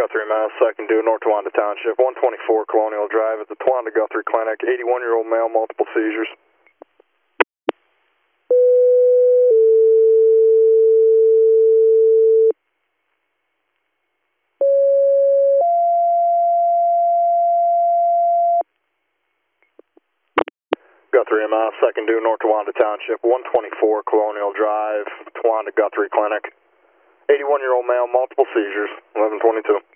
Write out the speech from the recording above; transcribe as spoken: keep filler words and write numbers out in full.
Guthrie, Mass, second due, North Towanda Township, one twenty-four Colonial Drive at the Towanda Guthrie Clinic, eighty-one-year-old male, multiple seizures. Guthrie, Mass, second due, North Towanda Township, one twenty-four Colonial Drive, Towanda Guthrie Clinic, eighty-one-year-old male, multiple seizures, eleven twenty-two.